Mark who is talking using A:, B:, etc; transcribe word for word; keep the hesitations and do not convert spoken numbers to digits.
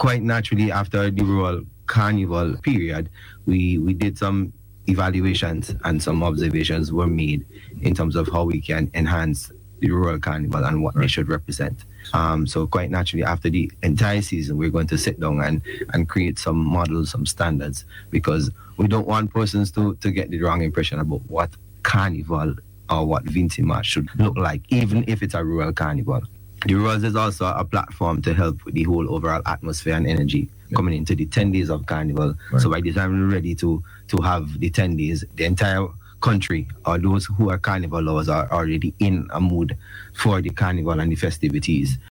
A: quite naturally, after the rural carnival period, we, we did some evaluations and some observations were made in terms of how we can enhance the rural carnival and what right. they should represent. Um, so quite naturally, after the entire season, we're going to sit down and, and create some models, some standards, because we don't want persons to, to get the wrong impression about what carnival or what Vintima should look like, even if it's a rural carnival. The Rurals is also a platform to help with the whole overall atmosphere and energy yeah. coming into the ten days of Carnival. Right. So by the time we're ready to to have the ten days, the entire country or those who are Carnival lovers are already in a mood for the Carnival and the festivities.